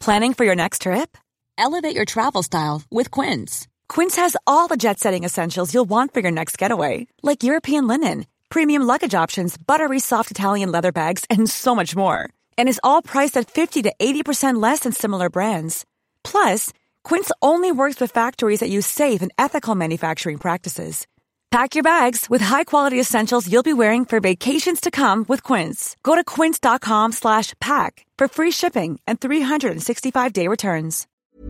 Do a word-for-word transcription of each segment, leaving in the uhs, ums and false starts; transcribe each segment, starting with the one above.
Planning for your next trip? Elevate your travel style with Quince. Quince has all the jet-setting essentials you'll want for your next getaway, like European linen, premium luggage options, buttery soft Italian leather bags, and so much more. And is all priced at fifty to eighty percent less than similar brands. Plus, Quince only works with factories that use safe and ethical manufacturing practices. Pack your bags with high-quality essentials you'll be wearing for vacations to come with Quince. Go to quince.com slash pack for free shipping and three sixty-five day returns.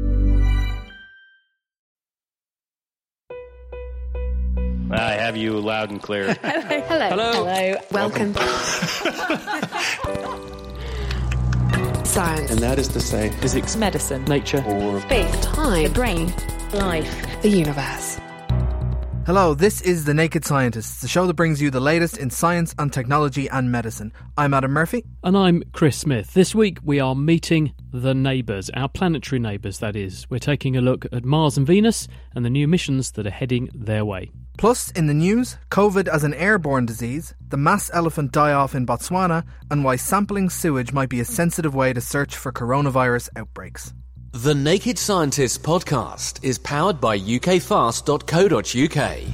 I have you loud and clear. Hello. Hello. Hello. Hello. Welcome. Science. And that is to say, physics, medicine, nature, or space, time, the brain, life, the universe. Hello, this is The Naked Scientists, the show that brings you the latest in science and technology and medicine. I'm Adam Murphy. And I'm Chris Smith. This week we are meeting the neighbours, our planetary neighbours, that is. We're taking a look at Mars and Venus and the new missions that are heading their way. Plus, in the news, COVID as an airborne disease, the mass elephant die-off in Botswana, and why sampling sewage might be a sensitive way to search for coronavirus outbreaks. The Naked Scientists podcast is powered by u k fast dot co dot u k.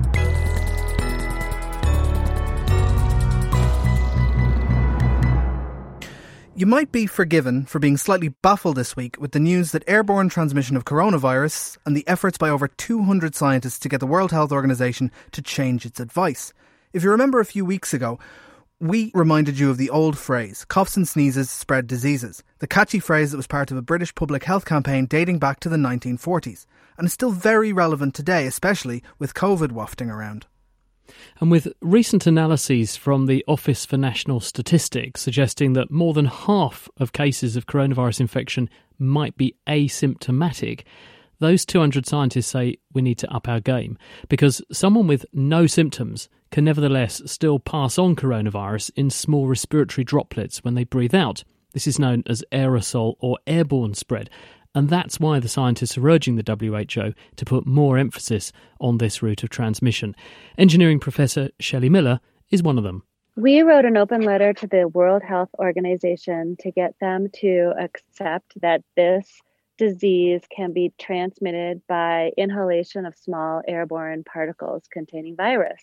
You might be forgiven for being slightly baffled this week with the news that airborne transmission of coronavirus and the efforts by over two hundred scientists to get the World Health Organization to change its advice. If you remember a few weeks ago, we reminded you of the old phrase, coughs and sneezes spread diseases, the catchy phrase that was part of a British public health campaign dating back to the nineteen forties, and is still very relevant today, especially with COVID wafting around. And with recent analyses from the Office for National Statistics suggesting that more than half of cases of coronavirus infection might be asymptomatic, those two hundred scientists say we need to up our game, because someone with no symptoms can nevertheless still pass on coronavirus in small respiratory droplets when they breathe out. This is known as aerosol or airborne spread. And that's why the scientists are urging the W H O to put more emphasis on this route of transmission. Engineering professor Shelley Miller is one of them. We wrote an open letter to the World Health Organization to get them to accept that this disease can be transmitted by inhalation of small airborne particles containing virus.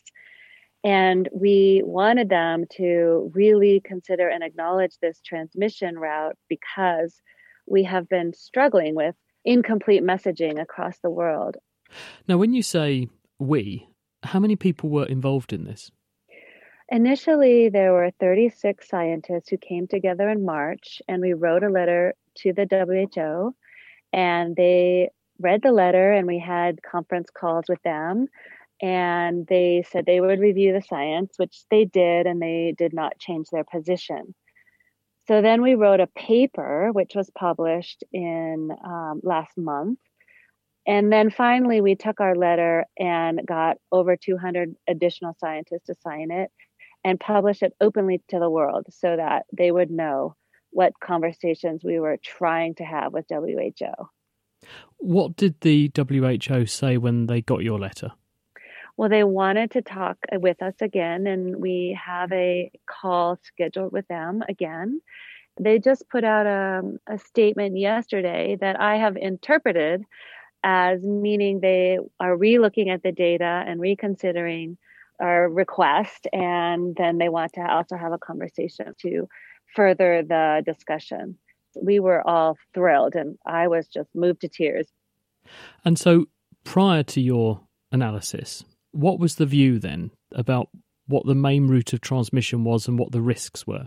And we wanted them to really consider and acknowledge this transmission route because we have been struggling with incomplete messaging across the world. Now, when you say we, how many people were involved in this? Initially, there were thirty-six scientists who came together in March, and we wrote a letter to the W H O, and they read the letter, and we had conference calls with them, and they said they would review the science, which they did, and they did not change their position. So then we wrote a paper, which was published in um, last month. And then finally, we took our letter and got over two hundred additional scientists to sign it and publish it openly to the world so that they would know what conversations we were trying to have with W H O. What did the W H O say when they got your letter? Well, they wanted to talk with us again, and we have a call scheduled with them again. They just put out a, a statement yesterday that I have interpreted as meaning they are re-looking at the data and reconsidering our request, and then they want to also have a conversation to further the discussion. We were all thrilled, and I was just moved to tears. And so prior to your analysis, what was the view then about what the main route of transmission was and what the risks were?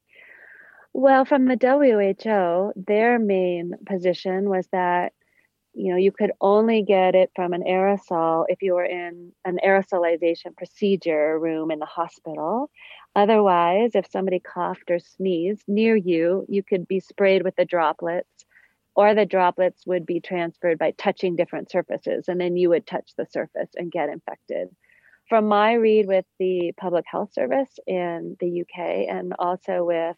Well, from the W H O, their main position was that, you know, you could only get it from an aerosol if you were in an aerosolization procedure room in the hospital. Otherwise, if somebody coughed or sneezed near you, you could be sprayed with the droplets, or the droplets would be transferred by touching different surfaces, and then you would touch the surface and get infected. From my read with the Public Health Service in the U K and also with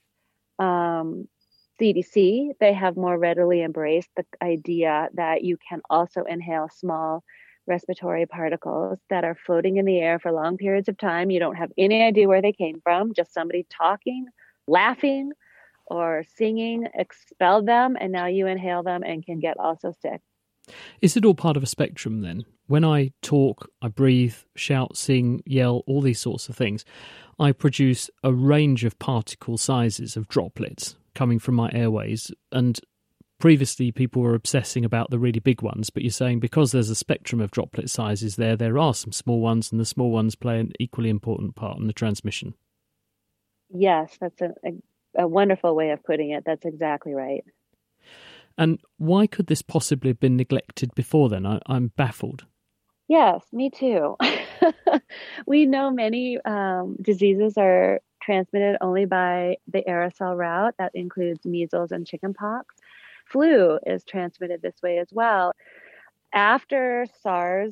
um, C D C, they have more readily embraced the idea that you can also inhale small respiratory particles that are floating in the air for long periods of time. You don't have any idea where they came from, just somebody talking, laughing, or singing expelled them, and now you inhale them and can get also sick. Is it all part of a spectrum then? When I talk, I breathe, shout, sing, yell, all these sorts of things, I produce a range of particle sizes of droplets coming from my airways. And previously people were obsessing about the really big ones, but you're saying because there's a spectrum of droplet sizes there, there are some small ones, and the small ones play an equally important part in the transmission. Yes, that's a, a, a wonderful way of putting it. That's exactly right. And why could this possibly have been neglected before then? I, I'm baffled. Yes, me too. We know many um, diseases are transmitted only by the aerosol route. That includes measles and chickenpox. Flu is transmitted this way as well. After SARS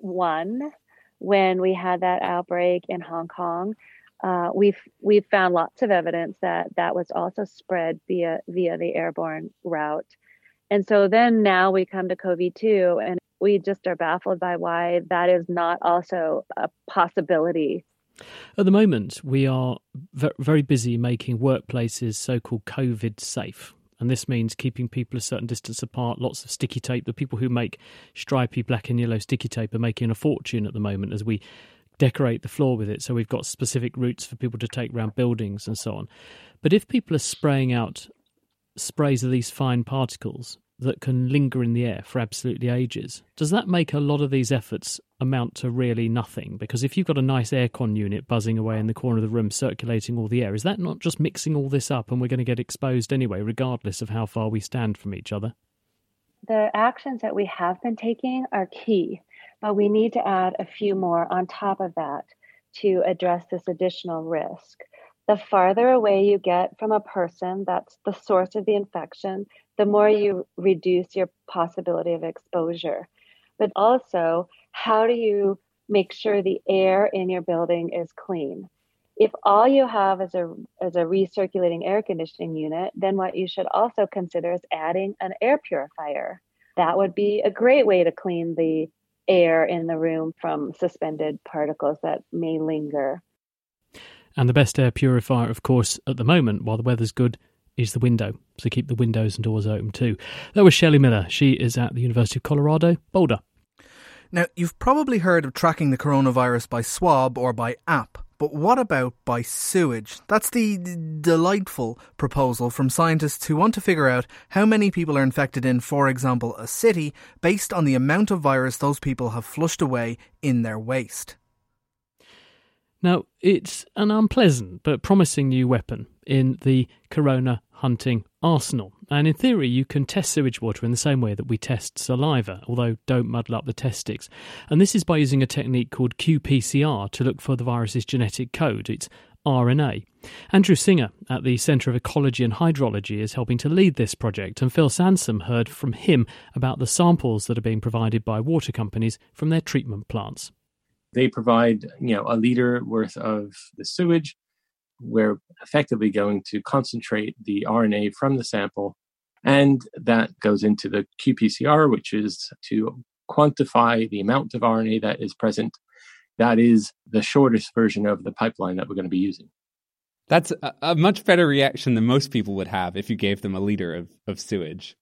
one, when we had that outbreak in Hong Kong, uh, we've we've found lots of evidence that that was also spread via via the airborne route. And so then now we come to COVID two, and we just are baffled by why that is not also a possibility. At the moment, we are very busy making workplaces so-called COVID safe. And this means keeping people a certain distance apart, lots of sticky tape. The people who make stripy black and yellow sticky tape are making a fortune at the moment as we decorate the floor with it. So we've got specific routes for people to take around buildings and so on. But if people are spraying out sprays of these fine particles that can linger in the air for absolutely ages, does that make a lot of these efforts amount to really nothing? Because if you've got a nice aircon unit buzzing away in the corner of the room circulating all the air, is that not just mixing all this up and we're going to get exposed anyway, regardless of how far we stand from each other? The actions that we have been taking are key, but we need to add a few more on top of that to address this additional risk. The farther away you get from a person that's the source of the infection, the more you reduce your possibility of exposure. But also, how do you make sure the air in your building is clean? If all you have is a, is a recirculating air conditioning unit, then what you should also consider is adding an air purifier. That would be a great way to clean the air in the room from suspended particles that may linger. And the best air purifier, of course, at the moment, while the weather's good, is the window. So keep the windows and doors open too. That was Shelley Miller. She is at the University of Colorado, Boulder. Now, you've probably heard of tracking the coronavirus by swab or by app, but what about by sewage? That's the d- delightful proposal from scientists who want to figure out how many people are infected in, for example, a city, based on the amount of virus those people have flushed away in their waste. Now, it's an unpleasant but promising new weapon in the corona hunting arsenal. And in theory, you can test sewage water in the same way that we test saliva, although don't muddle up the test sticks. And this is by using a technique called Q P C R to look for the virus's genetic code. It's R N A. Andrew Singer at the Centre of Ecology and Hydrology is helping to lead this project, and Phil Sansom heard from him about the samples that are being provided by water companies from their treatment plants. They provide, you know, a litre worth of the sewage. We're effectively going to concentrate the R N A from the sample, and that goes into the Q P C R, which is to quantify the amount of R N A that is present. That is the shortest version of the pipeline that we're going to be using. That's a, a much better reaction than most people would have if you gave them a liter of, of sewage.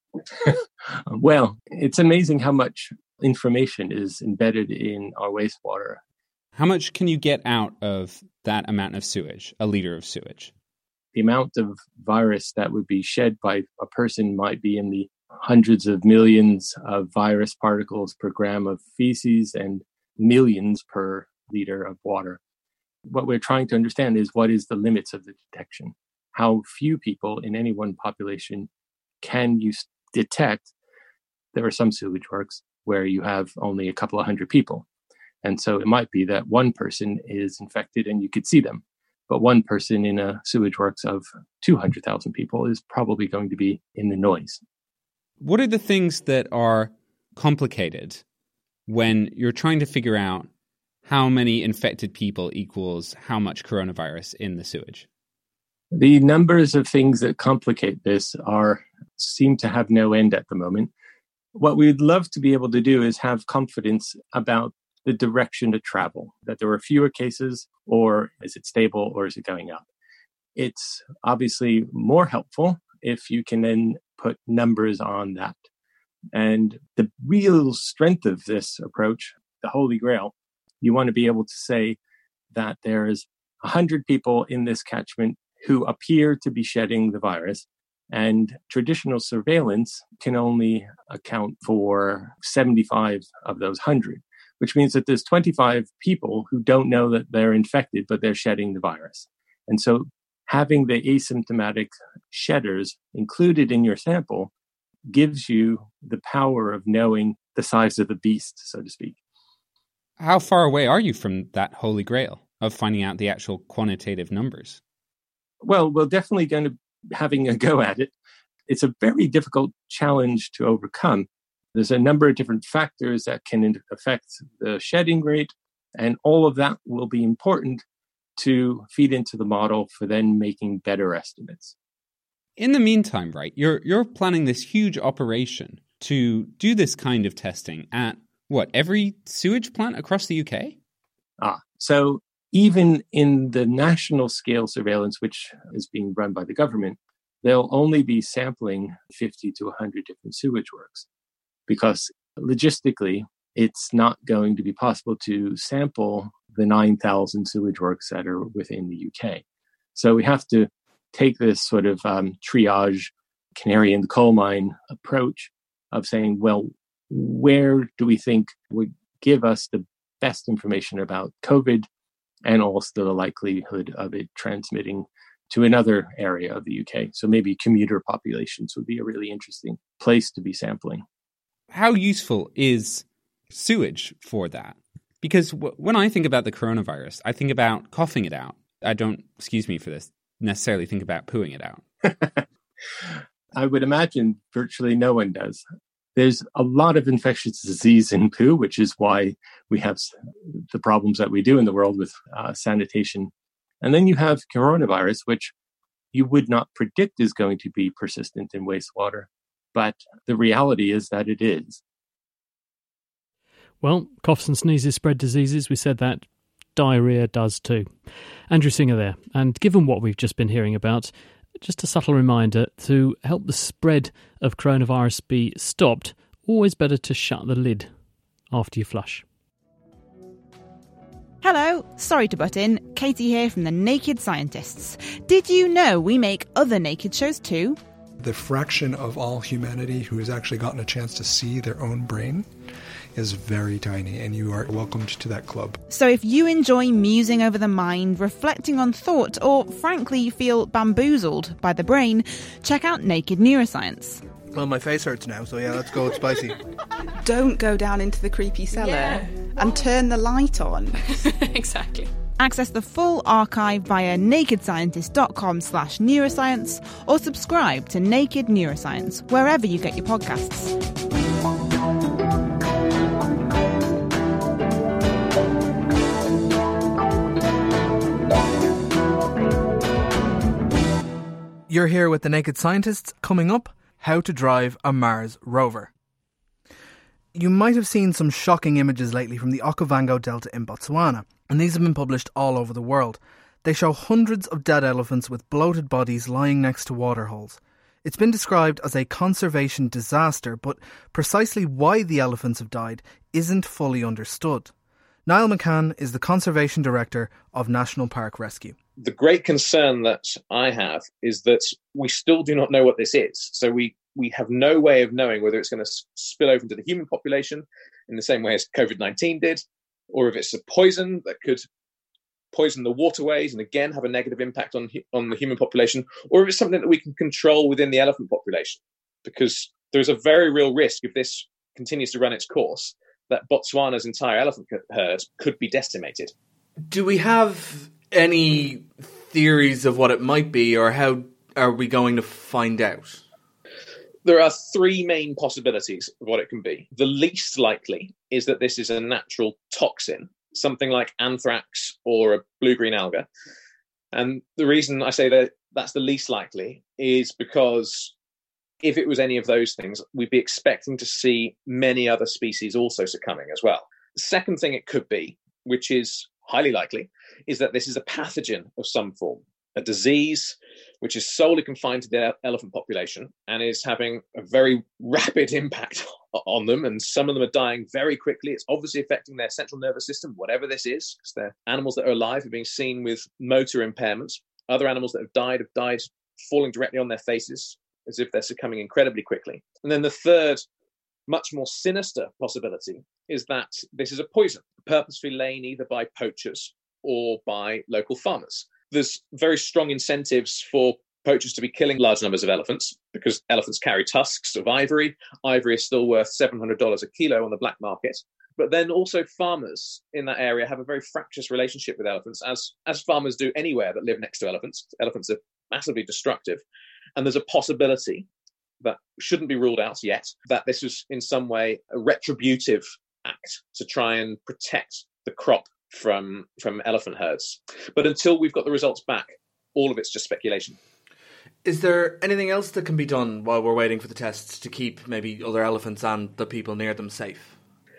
Well, it's amazing how much information is embedded in our wastewater. How much can you get out of that amount of sewage, a liter of sewage? The amount of virus that would be shed by a person might be in the hundreds of millions of virus particles per gram of feces and millions per liter of water. What we're trying to understand is what is the limits of the detection? How few people in any one population can you detect? There are some sewage works where you have only a couple of hundred people. And so it might be that one person is infected and you could see them. But one person in a sewage works of two hundred thousand people is probably going to be in the noise. What are the things that are complicated when you're trying to figure out how many infected people equals how much coronavirus in the sewage? The numbers of things that complicate this are seem to have no end at the moment. What we'd love to be able to do is have confidence about the direction to travel, that there are fewer cases, or is it stable, or is it going up? it's obviously more helpful if you can then put numbers on that. And the real strength of this approach, the Holy Grail, you want to be able to say that there's one hundred people in this catchment who appear to be shedding the virus, and traditional surveillance can only account for seventy-five of those one hundred, which means that there's twenty-five people who don't know that they're infected, but they're shedding the virus. And so having the asymptomatic shedders included in your sample gives you the power of knowing the size of the beast, so to speak. How far away are you from that Holy Grail of finding out the actual quantitative numbers? Well, we're definitely going to be having a go at it. It's a very difficult challenge to overcome. There's a number of different factors that can affect the shedding rate, and all of that will be important to feed into the model for then making better estimates. In the meantime, right, you're you're planning this huge operation to do this kind of testing at, what, every sewage plant across the U K? Ah, so even in the national scale surveillance, which is being run by the government, they'll only be sampling fifty to one hundred different sewage works, because logistically, it's not going to be possible to sample the nine thousand sewage works that are within the U K. So we have to take this sort of um, triage, canary in the coal mine approach of saying, well, where do we think would give us the best information about COVID and also the likelihood of it transmitting to another area of the U K? So maybe commuter populations would be a really interesting place to be sampling. How useful is sewage for that? Because w- when I think about the coronavirus, I think about coughing it out. I don't, excuse me for this, necessarily think about pooing it out. I would imagine virtually no one does. There's a lot of infectious disease in poo, which is why we have the problems that we do in the world with uh, sanitation. And then you have coronavirus, which you would not predict is going to be persistent in wastewater. But the reality is that it is. Well, coughs and sneezes spread diseases. We said that. Diarrhea does too. Andrew Singer there. And given what we've just been hearing about, just a subtle reminder, to help the spread of coronavirus be stopped, always better to shut the lid after you flush. Hello, sorry to butt in. Katie here from the Naked Scientists. Did you know we make other naked shows too? The fraction of all humanity who has actually gotten a chance to see their own brain is very tiny, and you are welcomed to that club. So if you enjoy musing over the mind, reflecting on thought, or frankly you feel bamboozled by the brain, check out Naked Neuroscience. Well, my face hurts now, so yeah, let's go with spicy. Don't go down into the creepy cellar Yeah. and turn the light on. Exactly. Access the full archive via nakedscientist.com slash neuroscience or subscribe to Naked Neuroscience wherever you get your podcasts. You're here with the Naked Scientists. Coming up, how to drive a Mars rover. You might have seen some shocking images lately from the Okavango Delta in Botswana, and these have been published all over the world. They show hundreds of dead elephants with bloated bodies lying next to waterholes. It's been described as a conservation disaster, but precisely why the elephants have died isn't fully understood. Niall McCann is the Conservation Director of National Park Rescue. The great concern that I have is that we still do not know what this is. So we, we have no way of knowing whether it's going to spill over into the human population in the same way as COVID nineteen did, or if it's a poison that could poison the waterways and again have a negative impact on, on the human population, or if it's something that we can control within the elephant population. Because there's a very real risk if this continues to run its course that Botswana's entire elephant herd could be decimated. Do we have any theories of what it might be, or how are we going to find out? There are three main possibilities of what it can be. The least likely is that this is a natural toxin, something like anthrax or a blue-green alga. And the reason I say that that's the least likely is because if it was any of those things, we'd be expecting to see many other species also succumbing as well. The second thing it could be, which is highly likely, is that this is a pathogen of some form. a disease which is solely confined to the elephant population and is having a very rapid impact on them. And some of them are dying very quickly. It's obviously affecting their central nervous system, whatever this is, because they're animals that are alive are being seen with motor impairments. Other animals that have died have died falling directly on their faces as if they're succumbing incredibly quickly. And then the third, much more sinister possibility is that this is a poison, purposefully lain either by poachers or by local farmers. There's very strong incentives for poachers to be killing large numbers of elephants because elephants carry tusks of ivory. Ivory is still worth seven hundred dollars a kilo on the black market. But then also farmers in that area have a very fractious relationship with elephants, as, as farmers do anywhere that live next to elephants. Elephants are massively destructive. And there's a possibility that shouldn't be ruled out yet, that this was in some way a retributive act to try and protect the crop from from elephant herds. But until we've got the results back, all of it's just speculation. Is there anything else that can be done while we're waiting for the tests to keep maybe other elephants and the people near them safe?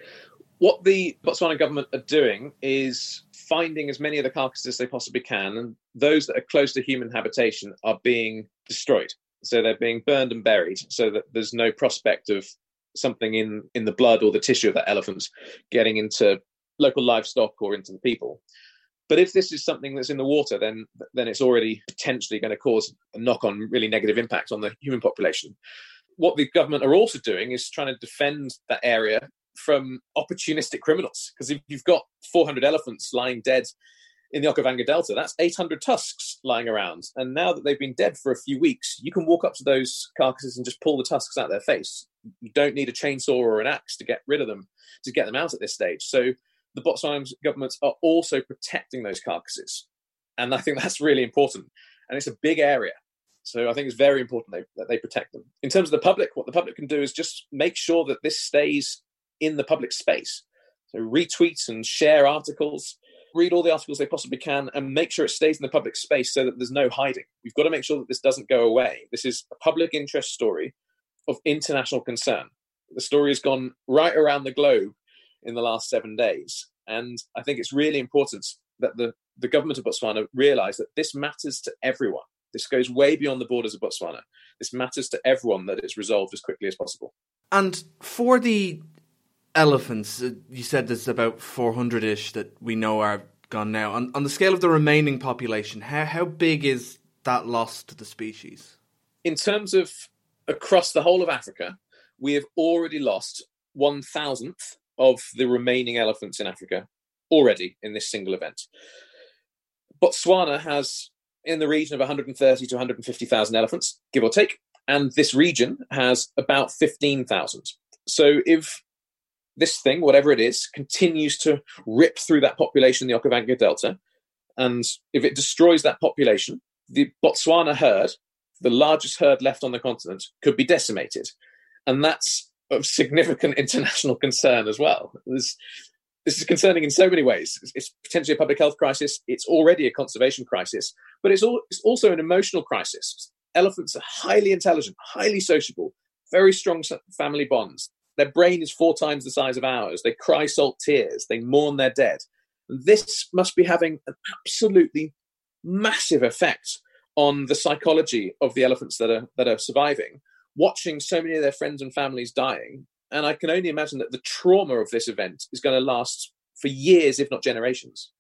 What the Botswana government are doing is finding as many of the carcasses as they possibly can, and those that are close to human habitation are being destroyed. So they're being burned and buried so that there's no prospect of something in, in the blood or the tissue of that elephant getting into local livestock or into the people. But if this is something that's in the water, then then it's already potentially going to cause a knock-on really negative impact on the human population. What the government are also doing is trying to defend that area from opportunistic criminals. Because if you've got four hundred elephants lying dead in the Okavango Delta, that's eight hundred tusks lying around. And now that they've been dead for a few weeks, you can walk up to those carcasses and just pull the tusks out of their face. You don't need a chainsaw or an axe to get rid of them, to get them out at this stage. So the Botswana governments are also protecting those carcasses. And I think that's really important. And it's a big area. So I think it's very important they, that they protect them. In terms of the public, what the public can do is just make sure that this stays in the public space. So retweet and share articles, read all the articles they possibly can, and make sure it stays in the public space so that there's no hiding. We've got to make sure that this doesn't go away. This is a public interest story of international concern. The story has gone right around the globe in the last seven days. And I think it's really important that the, the government of Botswana realise that this matters to everyone. This goes way beyond the borders of Botswana. This matters to everyone, that it's resolved as quickly as possible. And for the elephants, you said there's about four hundred-ish that we know are gone now. On, on the scale of the remaining population, how, how big is that loss to the species? In terms of across the whole of Africa, we have already lost one thousandth of the remaining elephants in Africa already in this single event. Botswana has in the region of one hundred thirty to one hundred fifty thousand elephants, give or take, and this region has about fifteen thousand. So if this thing, whatever it is, continues to rip through that population in the Okavango Delta, and if it destroys that population, the Botswana herd, the largest herd left on the continent, could be decimated. And that's of significant international concern as well. This, this is concerning in so many ways. It's, it's potentially a public health crisis. It's already a conservation crisis, but it's, all, it's also an emotional crisis. Elephants are highly intelligent, highly sociable, very strong family bonds. Their brain is four times the size of ours. They cry salt tears. They mourn their dead. And this must be having an absolutely massive effect on the psychology of the elephants that are that are surviving, watching so many of their friends and families dying. And I can only imagine that the trauma of this event is going to last for years, if not generations.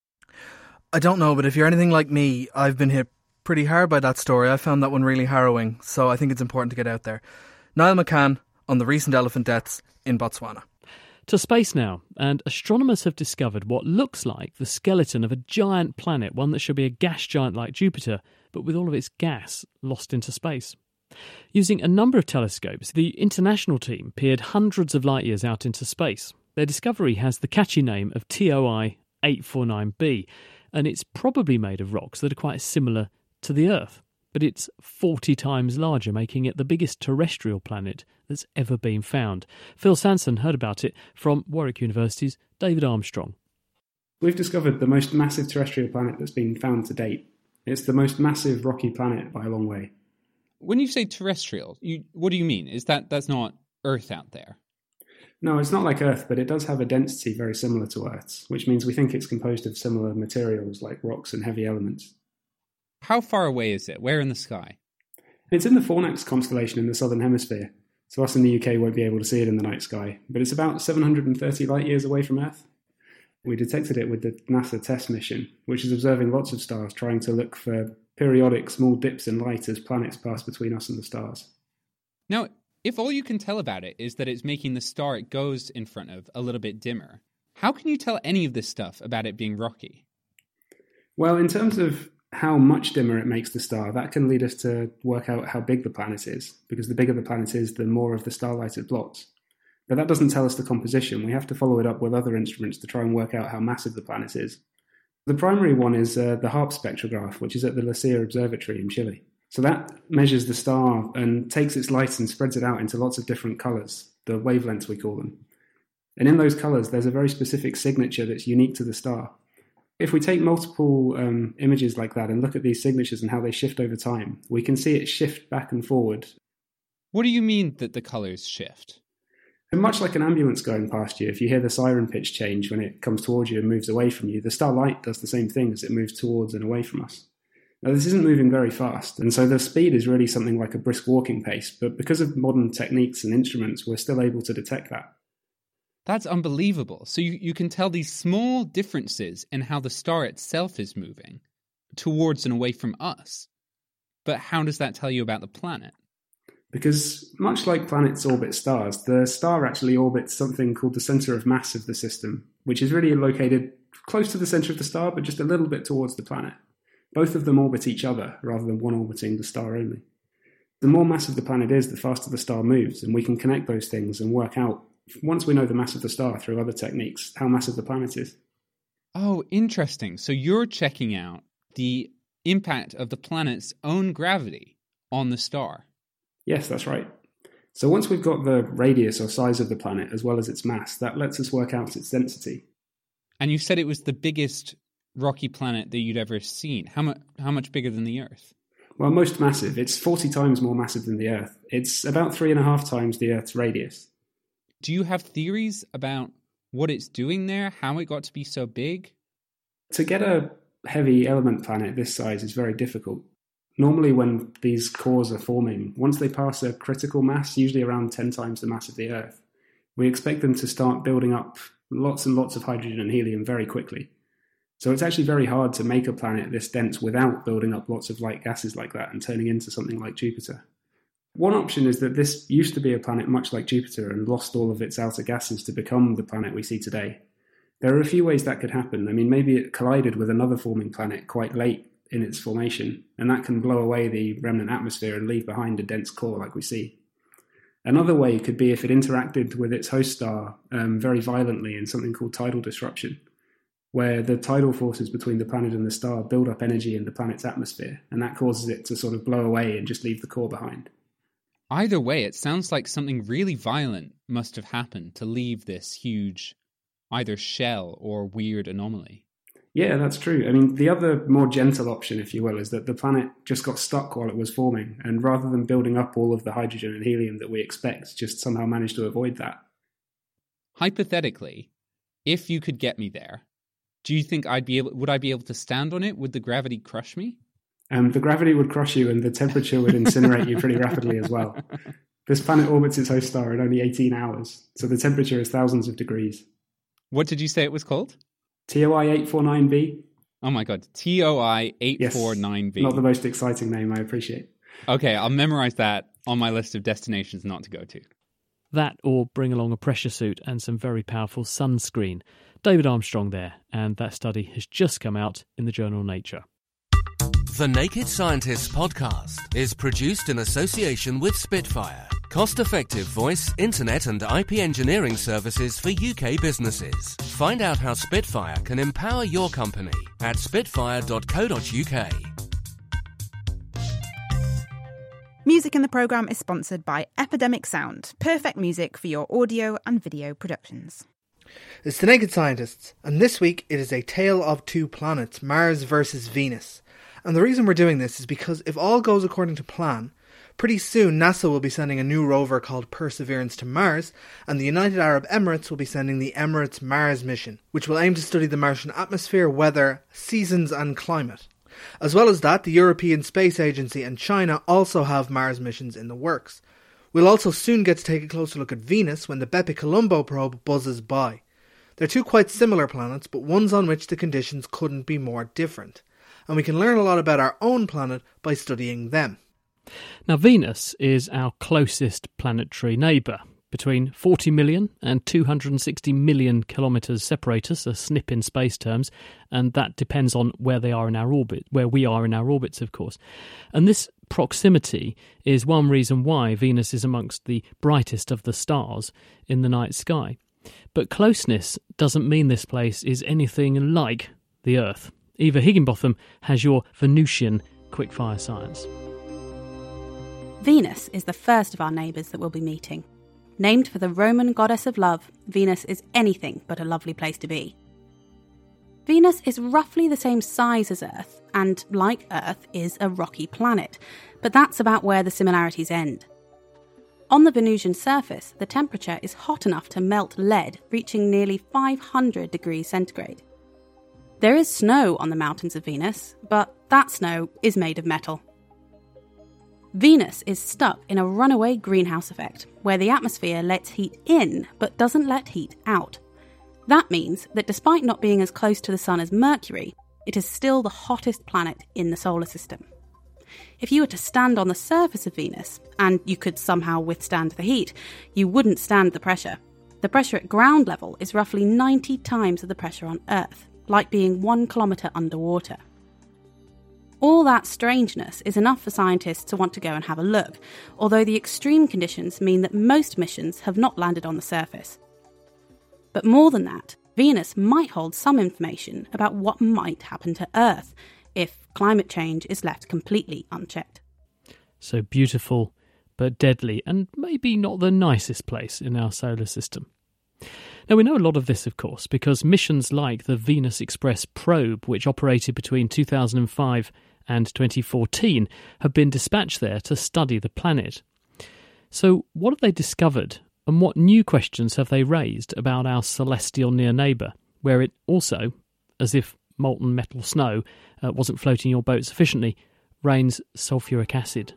I don't know, but if you're anything like me, I've been hit pretty hard by that story. I found that one really harrowing. So I think it's important to get out there. Niall McCann on the recent elephant deaths in Botswana. To space now, and astronomers have discovered what looks like the skeleton of a giant planet, one that should be a gas giant like Jupiter, but with all of its gas lost into space. Using a number of telescopes, the international team peered hundreds of light years out into space. Their discovery has the catchy name of T O I eight forty-nine b, and it's probably made of rocks that are quite similar to the Earth. But it's forty times larger, making it the biggest terrestrial planet that's ever been found. Phil Sanson heard about it from Warwick University's David Armstrong. We've discovered the most massive terrestrial planet that's been found to date. It's the most massive rocky planet by a long way. When you say terrestrial, you, what do you mean? Is that that's not Earth out there? No, it's not like Earth, but it does have a density very similar to Earth's, which means we think it's composed of similar materials like rocks and heavy elements. How far away is it? Where in the sky? It's in the Fornax constellation in the southern hemisphere, so us in the U K won't be able to see it in the night sky, but it's about seven hundred thirty light years away from Earth. We detected it with the NASA TESS mission, which is observing lots of stars, trying to look for periodic small dips in light as planets pass between us and the stars. Now, if all you can tell about it is that it's making the star it goes in front of a little bit dimmer, how can you tell any of this stuff about it being rocky? Well, in terms of how much dimmer it makes the star, that can lead us to work out how big the planet is, because the bigger the planet is, the more of the starlight it blocks. But that doesn't tell us the composition. We have to follow it up with other instruments to try and work out how massive the planet is. The primary one is uh, the HARP spectrograph, which is at the La Silla Observatory in Chile. So that measures the star and takes its light and spreads it out into lots of different colours, the wavelengths we call them. And in those colours, there's a very specific signature that's unique to the star. If we take multiple um, images like that and look at these signatures and how they shift over time, we can see it shift back and forward. What do you mean that the colours shift? And much like an ambulance going past you, if you hear the siren pitch change when it comes towards you and moves away from you, the starlight does the same thing as it moves towards and away from us. Now, this isn't moving very fast, and so the speed is really something like a brisk walking pace, but because of modern techniques and instruments, we're still able to detect that. That's unbelievable. So you, you can tell these small differences in how the star itself is moving towards and away from us. But how does that tell you about the planet? Because much like planets orbit stars, the star actually orbits something called the centre of mass of the system, which is really located close to the centre of the star, but just a little bit towards the planet. Both of them orbit each other, rather than one orbiting the star only. The more massive the planet is, the faster the star moves, and we can connect those things and work out, once we know the mass of the star through other techniques, how massive the planet is. Oh, interesting. So you're checking out the impact of the planet's own gravity on the star. Yes, that's right. So once we've got the radius or size of the planet as well as its mass, that lets us work out its density. And you said it was the biggest rocky planet that you'd ever seen. How much, how much bigger than the Earth? Well, most massive. It's forty times more massive than the Earth. It's about three and a half times the Earth's radius. Do you have theories about what it's doing there, how it got to be so big? To get a heavy element planet this size is very difficult. Normally when these cores are forming, once they pass a critical mass, usually around ten times the mass of the Earth, we expect them to start building up lots and lots of hydrogen and helium very quickly. So it's actually very hard to make a planet this dense without building up lots of light gases like that and turning into something like Jupiter. One option is that this used to be a planet much like Jupiter and lost all of its outer gases to become the planet we see today. There are a few ways that could happen. I mean, maybe it collided with another forming planet quite late in its formation, and that can blow away the remnant atmosphere and leave behind a dense core like we see. Another way could be if it interacted with its host star um, very violently in something called tidal disruption, where the tidal forces between the planet and the star build up energy in the planet's atmosphere, and that causes it to sort of blow away and just leave the core behind. Either way, it sounds like something really violent must have happened to leave this huge either shell or weird anomaly. Yeah, that's true. I mean, the other more gentle option, if you will, is that the planet just got stuck while it was forming, and rather than building up all of the hydrogen and helium that we expect, just somehow managed to avoid that. Hypothetically, if you could get me there, do you think I'd be able, would I be able to stand on it? Would the gravity crush me? Um, the gravity would crush you and the temperature would incinerate you pretty rapidly as well. This planet orbits its host star in only eighteen hours, so the temperature is thousands of degrees. What did you say it was called? T O I eight forty-nine b. Oh my god, T O I eight forty-nine b. Yes, not the most exciting name, I appreciate. Okay, I'll memorize that on my list of destinations not to go to. That or bring along a pressure suit and some very powerful sunscreen. David Armstrong there, and that study has just come out in the journal Nature. The Naked Scientists podcast is produced in association with Spitfire, cost-effective voice, internet and I P engineering services for U K businesses. Find out how Spitfire can empower your company at spitfire dot co dot U K. Music in the programme is sponsored by Epidemic Sound, perfect music for your audio and video productions. It's the Naked Scientists, and this week it is a tale of two planets, Mars versus Venus. And the reason we're doing this is because if all goes according to plan, pretty soon NASA will be sending a new rover called Perseverance to Mars, and the United Arab Emirates will be sending the Emirates Mars mission, which will aim to study the Martian atmosphere, weather, seasons and climate. As well as that, the European Space Agency and China also have Mars missions in the works. We'll also soon get to take a closer look at Venus when the Bepi-Colombo probe buzzes by. They're two quite similar planets, but ones on which the conditions couldn't be more different. And we can learn a lot about our own planet by studying them. Now, Venus is our closest planetary neighbour. Between forty million and two hundred sixty million kilometres separate us, a snip in space terms, and that depends on where they are in our orbit, where we are in our orbits, of course. And this proximity is one reason why Venus is amongst the brightest of the stars in the night sky. But closeness doesn't mean this place is anything like the Earth. Eva Higginbotham has your Venusian quickfire science. Venus is the first of our neighbours that we'll be meeting. Named for the Roman goddess of love, Venus is anything but a lovely place to be. Venus is roughly the same size as Earth, and like Earth, is a rocky planet, but that's about where the similarities end. On the Venusian surface, the temperature is hot enough to melt lead, reaching nearly five hundred degrees centigrade. There is snow on the mountains of Venus, but that snow is made of metal. Venus is stuck in a runaway greenhouse effect, where the atmosphere lets heat in but doesn't let heat out. That means that despite not being as close to the Sun as Mercury, it is still the hottest planet in the solar system. If you were to stand on the surface of Venus, and you could somehow withstand the heat, you wouldn't stand the pressure. The pressure at ground level is roughly ninety times the pressure on Earth, like being one kilometre underwater. All that strangeness is enough for scientists to want to go and have a look, although the extreme conditions mean that most missions have not landed on the surface. But more than that, Venus might hold some information about what might happen to Earth if climate change is left completely unchecked. So beautiful, but deadly, and maybe not the nicest place in our solar system. Now, we know a lot of this, of course, because missions like the Venus Express probe, which operated between two thousand five and twenty fourteen, have been dispatched there to study the planet. So what have they discovered, and what new questions have they raised about our celestial near neighbour, where it also, as if molten metal snow uh, wasn't floating your boat sufficiently, rains sulphuric acid?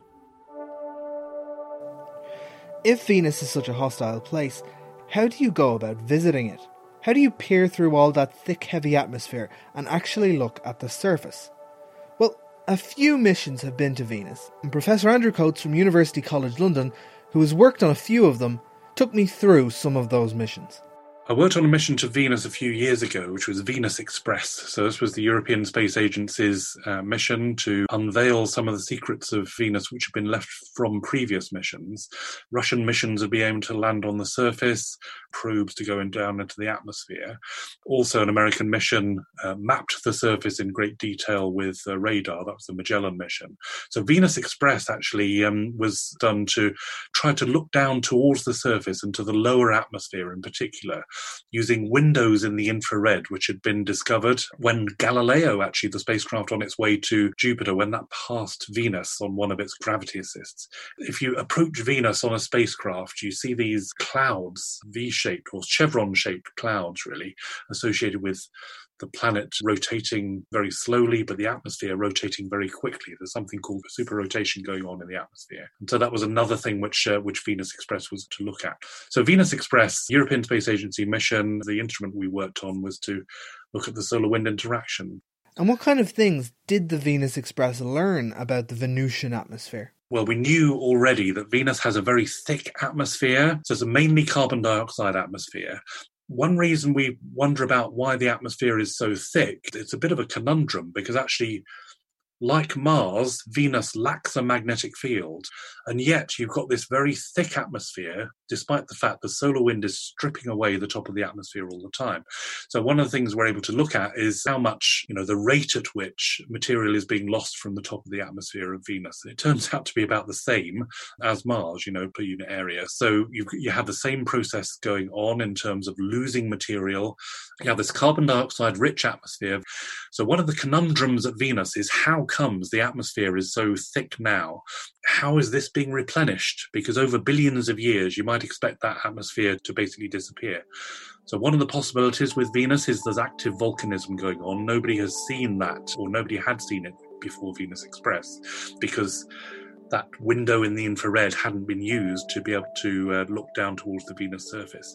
If Venus is such a hostile place, how do you go about visiting it? How do you peer through all that thick, heavy atmosphere and actually look at the surface? Well, a few missions have been to Venus, and Professor Andrew Coates from University College London, who has worked on a few of them, took me through some of those missions. I worked on a mission to Venus a few years ago, which was Venus Express. So this was the European Space Agency's uh, mission to unveil some of the secrets of Venus which had been left from previous missions. Russian missions would be aimed to land on the surface, probes to go in down into the atmosphere. Also, an American mission uh, mapped the surface in great detail with uh, radar. That was the Magellan mission. So Venus Express actually um, was done to try to look down towards the surface and to the lower atmosphere in particular, using windows in the infrared, which had been discovered when Galileo, actually the spacecraft on its way to Jupiter, when that passed Venus on one of its gravity assists. If you approach Venus on a spacecraft, you see these clouds, V-shaped or chevron-shaped clouds, really, associated with the planet rotating very slowly, but the atmosphere rotating very quickly. There's something called super rotation going on in the atmosphere. And so that was another thing which uh, which Venus Express was to look at. So Venus Express, European Space Agency mission, the instrument we worked on was to look at the solar-wind interaction. And what kind of things did the Venus Express learn about the Venusian atmosphere? Well, we knew already that Venus has a very thick atmosphere, so it's a mainly carbon dioxide atmosphere. One reason we wonder about why the atmosphere is so thick, it's a bit of a conundrum, because actually, like Mars, Venus lacks a magnetic field, and yet you've got this very thick atmosphere, despite the fact the solar wind is stripping away the top of the atmosphere all the time. So one of the things we're able to look at is how much, you know, the rate at which material is being lost from the top of the atmosphere of Venus. And it turns out to be about the same as Mars, you know, per unit area. So you you have the same process going on in terms of losing material. You have this carbon dioxide rich atmosphere. So one of the conundrums at Venus is how comes the atmosphere is so thick now? How is this being replenished? Because over billions of years, you might expect that atmosphere to basically disappear. So one of the possibilities with Venus is there's active volcanism going on. Nobody has seen that, or nobody had seen it before Venus Express, because that window in the infrared hadn't been used to be able to uh, look down towards the Venus surface.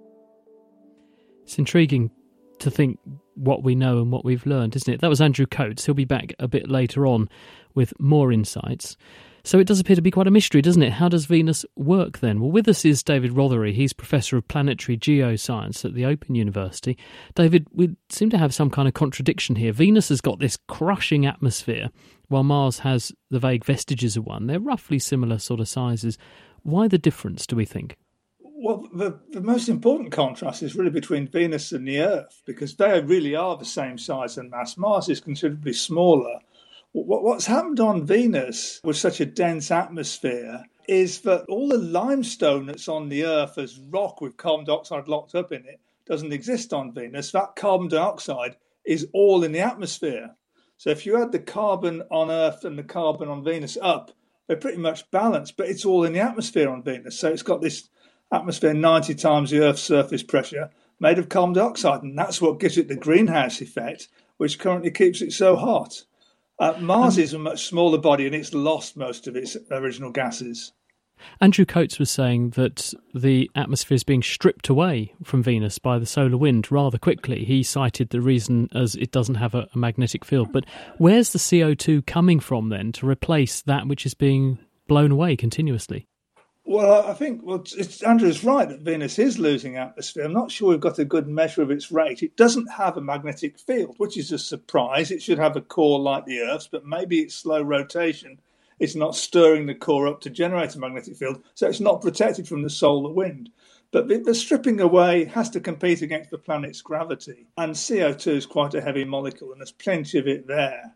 It's intriguing to think what we know and what we've learned, isn't it? That was Andrew Coates. He'll be back a bit later on with more insights. So it does appear to be quite a mystery, doesn't it? How does Venus work then? Well, with us is David Rothery. He's Professor of Planetary Geoscience at the Open University. David, we seem to have some kind of contradiction here. Venus has got this crushing atmosphere, while Mars has the vague vestiges of one. They're roughly similar sort of sizes. Why the difference, do we think? Well, the, the most important contrast is really between Venus and the Earth, because they really are the same size and mass. Mars is considerably smaller. What's happened on Venus with such a dense atmosphere is that all the limestone that's on the Earth as rock with carbon dioxide locked up in it doesn't exist on Venus. That carbon dioxide is all in the atmosphere. So if you add the carbon on Earth and the carbon on Venus up, they're pretty much balanced, but it's all in the atmosphere on Venus. So it's got this atmosphere ninety times the Earth's surface pressure made of carbon dioxide, and that's what gives it the greenhouse effect, which currently keeps it so hot. Uh, Mars um, is a much smaller body, and it's lost most of its original gases. Andrew Coates was saying that the atmosphere is being stripped away from Venus by the solar wind rather quickly. He cited the reason as it doesn't have a, a magnetic field. But where's the C O two coming from then to replace that which is being blown away continuously? Well, I think well, it's, Andrew's right that Venus is losing atmosphere. I'm not sure we've got a good measure of its rate. It doesn't have a magnetic field, which is a surprise. It should have a core like the Earth's, but maybe its slow rotation is not stirring the core up to generate a magnetic field, so it's not protected from the solar wind. But the, the stripping away has to compete against the planet's gravity, and C O two is quite a heavy molecule, and there's plenty of it there.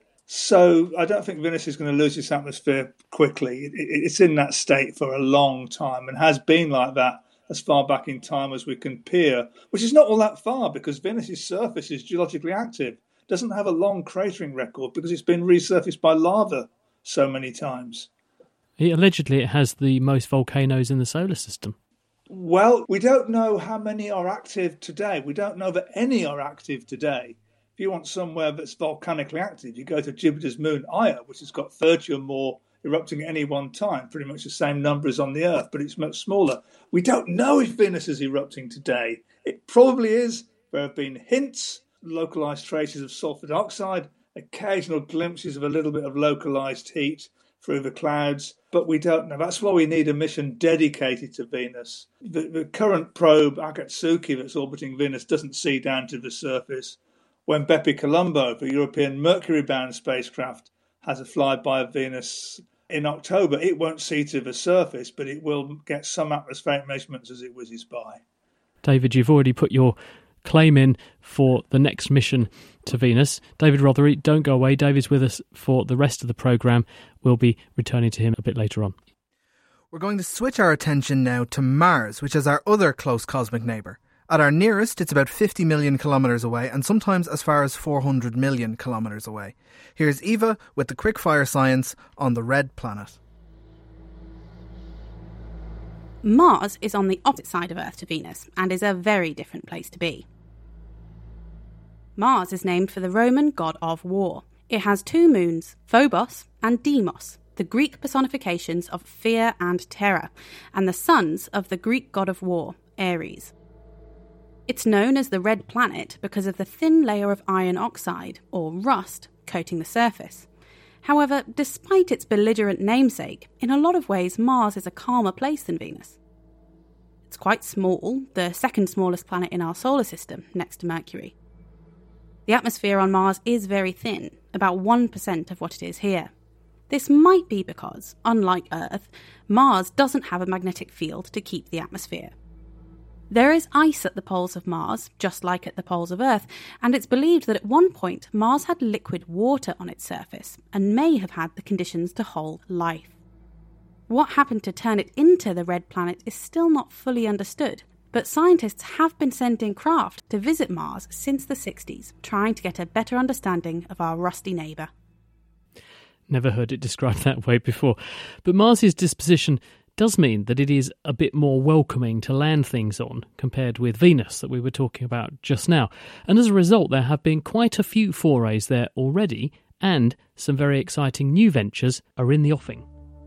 So I don't think Venus is going to lose its atmosphere quickly. It, it, it's in that state for a long time and has been like that as far back in time as we can peer, which is not all that far because Venus's surface is geologically active. It doesn't have a long cratering record because it's been resurfaced by lava so many times. It, allegedly, it has the most volcanoes in the solar system. Well, we don't know how many are active today. We don't know that any are active today. If you want somewhere that's volcanically active, you go to Jupiter's moon Io, which has got thirty or more erupting at any one time, pretty much the same number as on the Earth, but it's much smaller. We don't know if Venus is erupting today. It probably is. There have been hints, localized traces of sulfur dioxide, occasional glimpses of a little bit of localized heat through the clouds, but we don't know. That's why we need a mission dedicated to Venus. The, the current probe, Akatsuki, that's orbiting Venus, doesn't see down to the surface. When Bepi Colombo, the European Mercury-bound spacecraft, has a flyby of Venus in October, it won't see to the surface, but it will get some atmospheric measurements as it whizzes by. David, you've already put your claim in for the next mission to Venus. David Rothery, don't go away. David's with us for the rest of the programme. We'll be returning to him a bit later on. We're going to switch our attention now to Mars, which is our other close cosmic neighbour. At our nearest, it's about fifty million kilometres away and sometimes as far as four hundred million kilometres away. Here's Eva with the quickfire science on the red planet. Mars is on the opposite side of Earth to Venus and is a very different place to be. Mars is named for the Roman god of war. It has two moons, Phobos and Deimos, the Greek personifications of fear and terror, and the sons of the Greek god of war, Ares. It's known as the red planet because of the thin layer of iron oxide, or rust, coating the surface. However, despite its belligerent namesake, in a lot of ways Mars is a calmer place than Venus. It's quite small, the second smallest planet in our solar system, next to Mercury. The atmosphere on Mars is very thin, about one percent of what it is here. This might be because, unlike Earth, Mars doesn't have a magnetic field to keep the atmosphere. There is ice at the poles of Mars, just like at the poles of Earth, and it's believed that at one point Mars had liquid water on its surface and may have had the conditions to hold life. What happened to turn it into the red planet is still not fully understood, but scientists have been sending craft to visit Mars since the sixties, trying to get a better understanding of our rusty neighbour. Never heard it described that way before. But Mars's disposition does mean that it is a bit more welcoming to land things on compared with Venus that we were talking about just now. And as a result, there have been quite a few forays there already, and some very exciting new ventures are in the offing.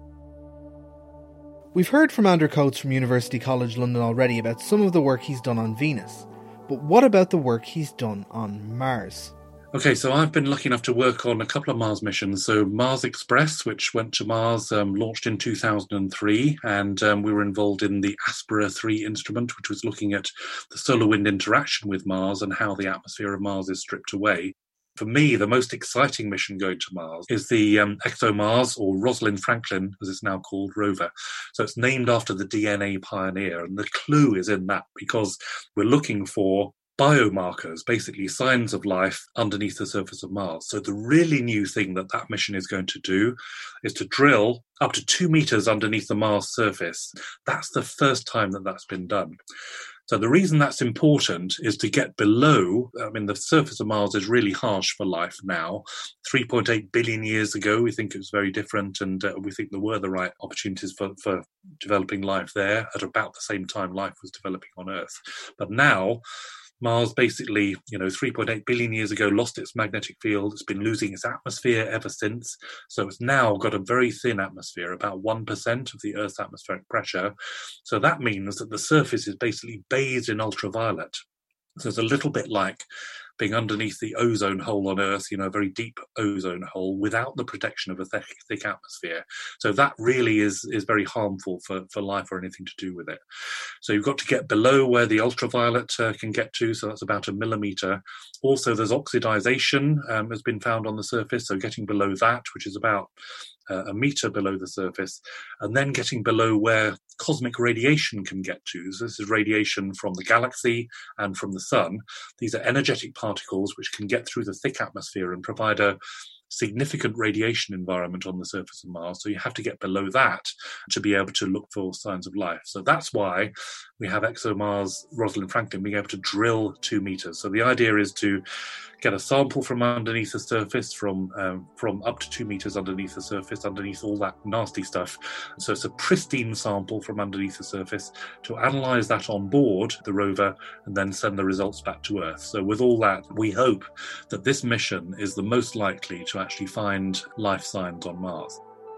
We've heard from Andrew Coates from University College London already about some of the work he's done on Venus. But what about the work he's done on Mars? Okay, so I've been lucky enough to work on a couple of Mars missions. So Mars Express, which went to Mars, um, launched in two thousand three, and um, we were involved in the Aspera three instrument, which was looking at the solar-wind interaction with Mars and how the atmosphere of Mars is stripped away. For me, the most exciting mission going to Mars is the um, ExoMars, or Rosalind Franklin, as it's now called, rover. So it's named after the D N A pioneer, and the clue is in that because we're looking for biomarkers, basically signs of life underneath the surface of Mars. So the really new thing that that mission is going to do is to drill up to two meters underneath the Mars surface. That's the first time that that's been done. So the reason that's important is to get below, I mean, the surface of Mars is really harsh for life now. three point eight billion years ago, we think it was very different, and uh, we think there were the right opportunities for, for developing life there at about the same time life was developing on Earth. But now, Mars basically, you know, three point eight billion years ago lost its magnetic field. It's been losing its atmosphere ever since. So it's now got a very thin atmosphere, about one percent of the Earth's atmospheric pressure. So that means that the surface is basically bathed in ultraviolet. So it's a little bit like being underneath the ozone hole on Earth, you know, a very deep ozone hole without the protection of a thick, thick atmosphere. So that really is is very harmful for, for life or anything to do with it. So you've got to get below where the ultraviolet uh, can get to, so that's about a millimetre. Also, there's oxidization um, has been found on the surface, so getting below that, which is about uh, a metre below the surface, and then getting below where cosmic radiation can get to. So this is radiation from the galaxy and from the sun. These are energetic particles which can get through the thick atmosphere and provide a significant radiation environment on the surface of Mars. So you have to get below that to be able to look for signs of life. So that's why we have ExoMars Rosalind Franklin being able to drill two meters. So the idea is to get a sample from underneath the surface, from um, from up to two meters underneath the surface, underneath all that nasty stuff. So it's a pristine sample from underneath the surface, to analyze that on board the rover and then send the results back to Earth. So with all that, we hope that this mission is the most likely to actually find life signs on Mars.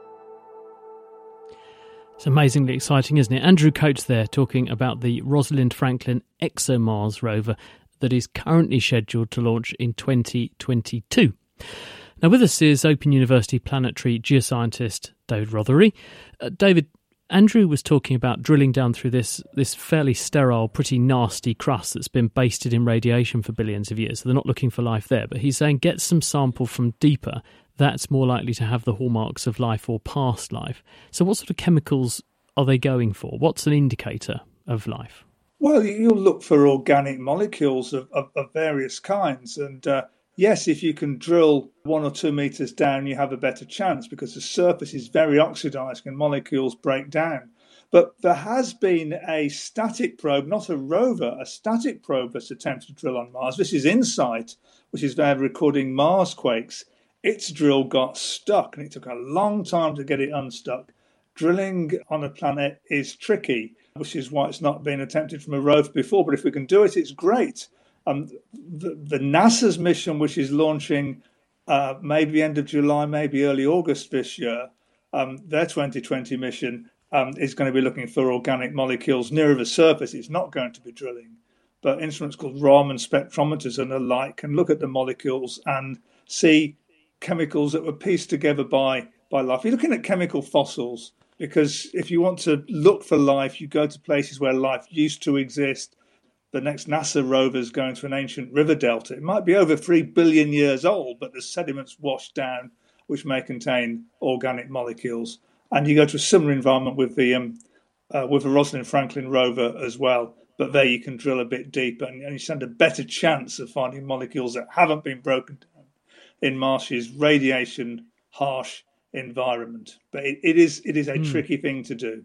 It's amazingly exciting, isn't it? Andrew Coates there talking about the Rosalind Franklin ExoMars rover that is currently scheduled to launch in twenty twenty-two. Now with us is Open University planetary geoscientist David Rothery. Uh, David, Andrew was talking about drilling down through this this fairly sterile, pretty nasty crust that's been basted in radiation for billions of years. So they're not looking for life there, but he's saying get some sample from deeper. That's more likely to have the hallmarks of life or past life. So what sort of chemicals are they going for? What's an indicator of life? Well, you'll look for organic molecules of, of, of various kinds. And uh, yes, if you can drill one or two meters down, you have a better chance because the surface is very oxidized and molecules break down. But there has been a static probe, not a rover, a static probe that's attempted to drill on Mars. This is InSight, which is there recording Mars quakes. Its drill got stuck and it took a long time to get it unstuck. Drilling on a planet is tricky, which is why it's not been attempted from a rover before. But if we can do it, it's great. Um, the, the NASA's mission, which is launching uh, maybe end of July, maybe early August this year, um, their twenty twenty mission um, is going to be looking for organic molecules nearer the surface. It's not going to be drilling. But instruments called Raman spectrometers and the like can look at the molecules and see chemicals that were pieced together by, by life. You're looking at chemical fossils, because if you want to look for life, you go to places where life used to exist. The next NASA rover is going to an ancient river delta. It might be over three billion years old, but the sediments washed down, which may contain organic molecules. And you go to a similar environment with the um, uh, with the Rosalind Franklin rover as well. But there you can drill a bit deeper and, and you stand a better chance of finding molecules that haven't been broken down in Mars's radiation harsh environment. But it, it is it is a mm. tricky thing to do.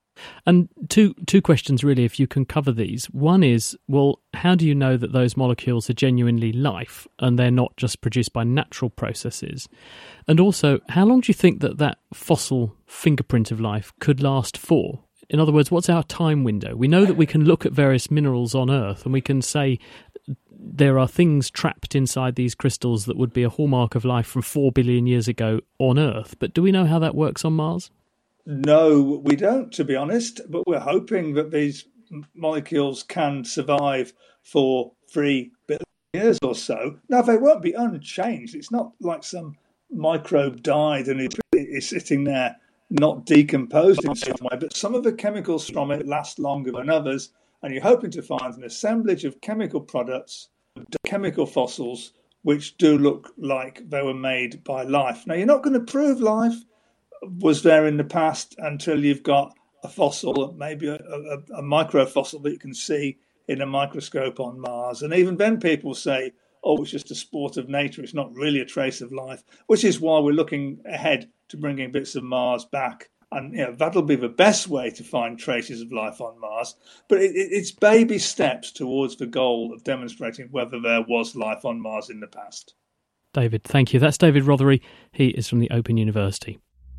And two two questions really, if you can cover these. One is, well, how do you know that those molecules are genuinely life and they're not just produced by natural processes? And also, how long do you think that that fossil fingerprint of life could last for? In other words, what's our time window? We know that we can look at various minerals on Earth and we can say there are things trapped inside these crystals that would be a hallmark of life from four billion years ago on Earth. But do we know how that works on Mars? No, we don't, to be honest, but we're hoping that these molecules can survive for three billion years or so. Now, they won't be unchanged. It's not like some microbe died and it's sitting there not decomposed in some way, but some of the chemicals from it last longer than others, and you're hoping to find an assemblage of chemical products, chemical fossils, which do look like they were made by life. Now, you're not going to prove life was there in the past until you've got a fossil, maybe a, a, a microfossil that you can see in a microscope on Mars. And even then people say, oh, it's just a sport of nature, it's not really a trace of life, which is why we're looking ahead to bringing bits of Mars back. And you know, that'll be the best way to find traces of life on Mars. But it, it, it's baby steps towards the goal of demonstrating whether there was life on Mars in the past. David, thank you. That's David Rothery. He is from the Open University.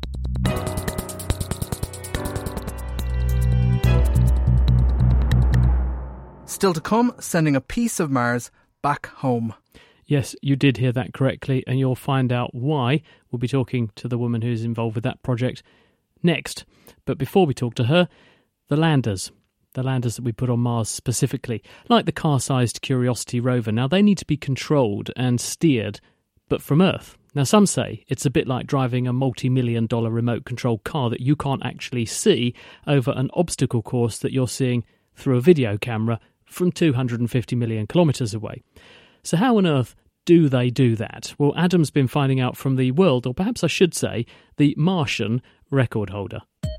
Still to come, sending a piece of Mars back home. Yes, you did hear that correctly, and you'll find out why. We'll be talking to the woman who is involved with that project next. But before we talk to her, the landers. The landers that we put on Mars specifically, like the car-sized Curiosity rover. Now, they need to be controlled and steered, but from Earth. Now, some say it's a bit like driving a multi-million dollar remote-controlled car that you can't actually see over an obstacle course that you're seeing through a video camera from two hundred fifty million kilometres away. So how on earth do they do that? Well, Adam's been finding out from the world, or perhaps I should say, the Martian record holder.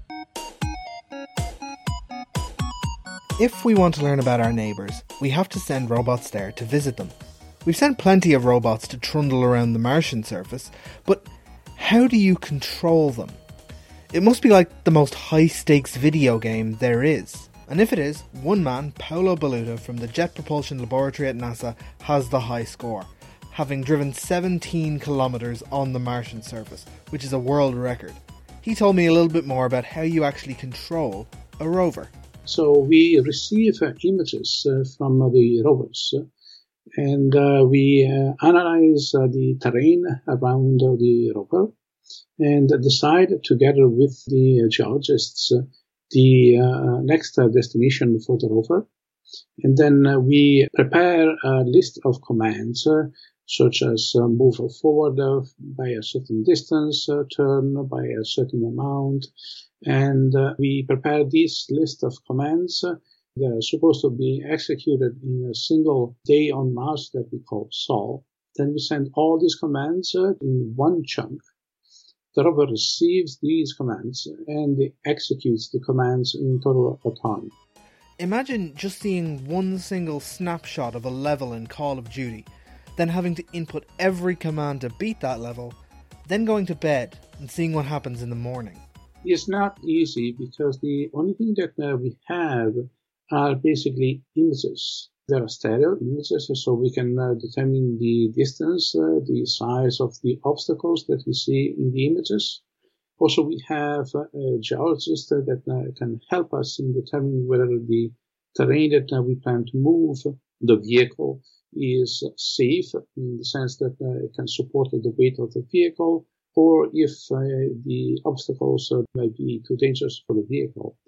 If we want to learn about our neighbours, we have to send robots there to visit them. We've sent plenty of robots to trundle around the Martian surface, but how do you control them? It must be like the most high-stakes video game there is. And if it is, one man, Paolo Balluta from the Jet Propulsion Laboratory at NASA, has the high score, having driven seventeen kilometres on the Martian surface, which is a world record. He told me a little bit more about how you actually control a rover. So we receive uh, images uh, from uh, the rovers, uh, and uh, we uh, analyze uh, the terrain around uh, the rover, and decide together with the uh, geologists uh, the uh, next uh, destination for the rover. And then uh, we prepare a list of commands, uh, such as uh, move forward uh, by a certain distance, uh, turn by a certain amount. And uh, we prepare this list of commands. Uh, they're supposed to be executed in a single day on Mars that we call Sol. Then we send all these commands uh, in one chunk. The rover receives these commands and executes the commands in total autonomy. Imagine just seeing one single snapshot of a level in Call of Duty, then having to input every command to beat that level, then going to bed and seeing what happens in the morning. It's not easy because the only thing that uh, we have are basically images. There are stereo images, so we can uh, determine the distance, uh, the size of the obstacles that we see in the images. Also, we have uh, a geologist uh, that uh, can help us in determining whether the terrain that uh, we plan to move, the vehicle, is safe in the sense that uh, it can support the weight of the vehicle, or if uh, the obstacles uh, might be too dangerous for the vehicle.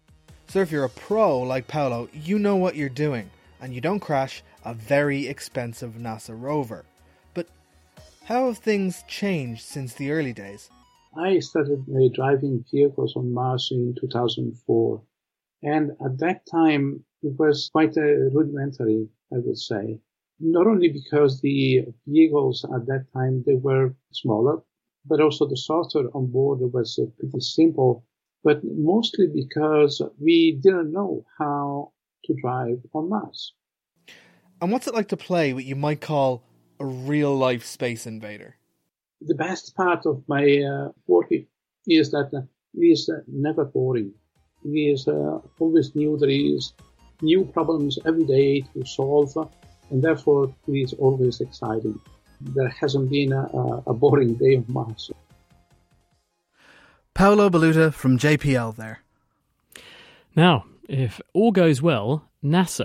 So if you're a pro like Paolo, you know what you're doing, and you don't crash a very expensive NASA rover. But how have things changed since the early days? I started uh, driving vehicles on Mars in two thousand four, and at that time it was quite uh, rudimentary, I would say. Not only because the vehicles at that time, they were smaller, but also the software on board was uh, pretty simple, but mostly because we didn't know how to drive on Mars. And what's it like to play what you might call a real-life space invader? The best part of my uh, work is that uh, it is uh, never boring. It is uh, always new. There is new problems every day to solve, uh, and therefore it is always exciting. There hasn't been a, a boring day on Mars. Paolo Balluta from J P L there. Now, if all goes well, NASA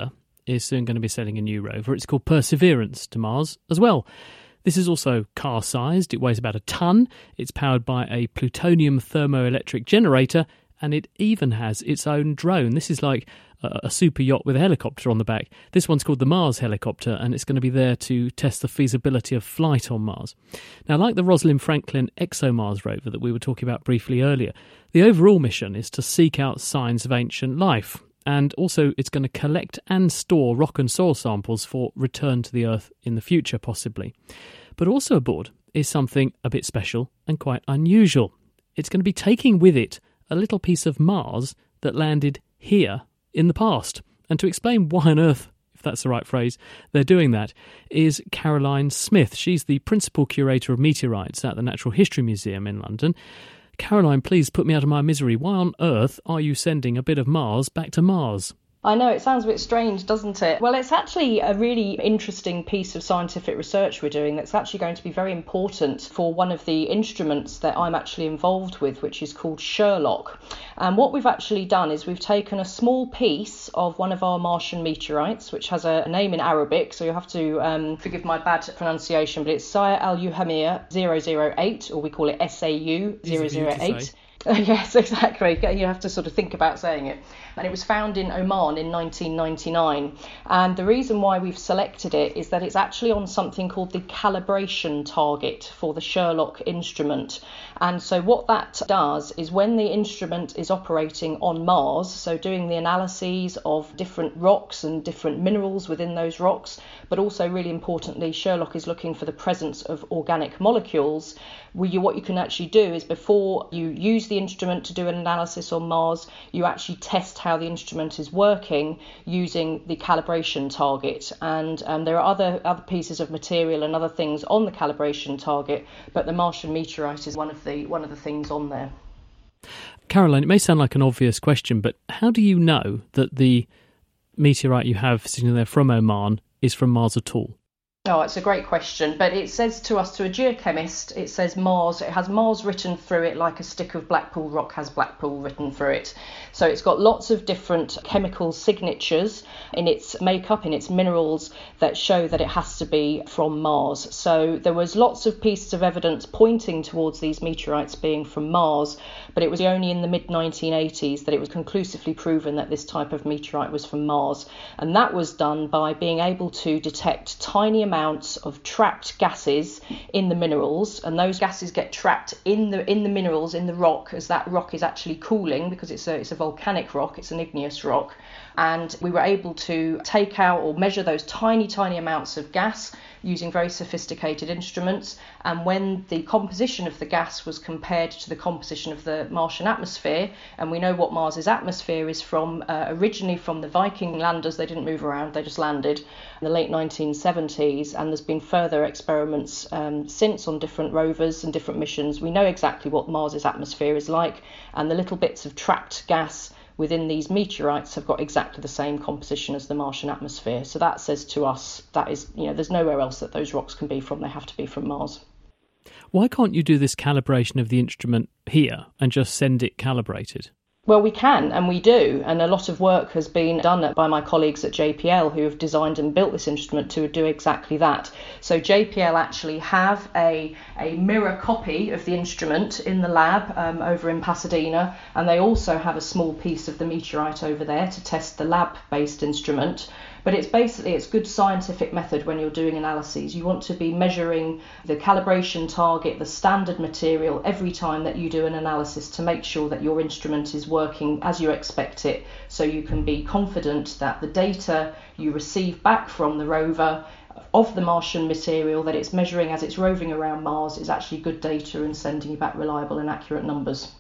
is soon going to be sending a new rover. It's called Perseverance to Mars as well. This is also car-sized. It weighs about a tonne. It's powered by a plutonium thermoelectric generator, and it even has its own drone. This is like a, a super yacht with a helicopter on the back. This one's called the Mars Helicopter, and it's going to be there to test the feasibility of flight on Mars. Now, like the Rosalind Franklin ExoMars rover that we were talking about briefly earlier, the overall mission is to seek out signs of ancient life. And also it's going to collect and store rock and soil samples for return to the Earth in the future, possibly. But also aboard is something a bit special and quite unusual. It's going to be taking with it a little piece of Mars that landed here in the past. And to explain why on earth, if that's the right phrase, they're doing that, is Caroline Smith. She's the principal curator of meteorites at the Natural History Museum in London. Caroline, please put me out of my misery. Why on earth are you sending a bit of Mars back to Mars? I know, it sounds a bit strange, doesn't it? Well, it's actually a really interesting piece of scientific research we're doing that's actually going to be very important for one of the instruments that I'm actually involved with, which is called SHERLOC. And what we've actually done is we've taken a small piece of one of our Martian meteorites, which has a name in Arabic, so you'll have to um, forgive my bad pronunciation, but it's Saya al-Uhamir zero zero eight, or we call it S A U zero zero eight. Yes, exactly. You have to sort of think about saying it. And it was found in Oman in nineteen ninety-nine. And the reason why we've selected it is that it's actually on something called the calibration target for the SHERLOC instrument. And so what that does is when the instrument is operating on Mars, so doing the analyses of different rocks and different minerals within those rocks, but also really importantly, SHERLOC is looking for the presence of organic molecules. What you, what you can actually do is before you use the instrument to do an analysis on Mars, you actually test how the instrument is working using the calibration target. And um, there are other other pieces of material and other things on the calibration target, but the Martian meteorite is one of the one of the things on there. Caroline, it may sound like an obvious question, but how do you know that the meteorite you have sitting there from Oman is from Mars at all? Oh, it's a great question, but it says to us, to a geochemist, it says Mars, it has Mars written through it like a stick of Blackpool rock has Blackpool written through it. So it's got lots of different chemical signatures in its makeup, in its minerals, that show that it has to be from Mars. So there was lots of pieces of evidence pointing towards these meteorites being from Mars, but it was only in the mid nineteen eighties that it was conclusively proven that this type of meteorite was from Mars. And that was done by being able to detect tiny amounts amounts of trapped gases in the minerals, and those gases get trapped in the in the minerals in the rock as that rock is actually cooling, because it's a it's a volcanic rock, it's an igneous rock. And we were able to take out or measure those tiny tiny amounts of gas using very sophisticated instruments. And when the composition of the gas was compared to the composition of the Martian atmosphere, and we know what Mars's atmosphere is from, uh, originally from the Viking landers, they didn't move around, they just landed in the late nineteen seventies, and there's been further experiments um, since on different rovers and different missions. We know exactly what Mars's atmosphere is like, and the little bits of trapped gas within these meteorites have got exactly the same composition as the Martian atmosphere. So that says to us that is, you know, there's nowhere else that those rocks can be from. They have to be from Mars. Why can't you do this calibration of the instrument here and just send it calibrated? Well, we can, and we do, and a lot of work has been done by my colleagues at J P L who have designed and built this instrument to do exactly that. So J P L actually have a, a mirror copy of the instrument in the lab um, over in Pasadena, and they also have a small piece of the meteorite over there to test the lab-based instrument. But it's basically, it's good scientific method when you're doing analyses. You want to be measuring the calibration target, the standard material, every time that you do an analysis to make sure that your instrument is working as you expect it, so you can be confident that the data you receive back from the rover of the Martian material that it's measuring as it's roving around Mars is actually good data and sending you back reliable and accurate numbers.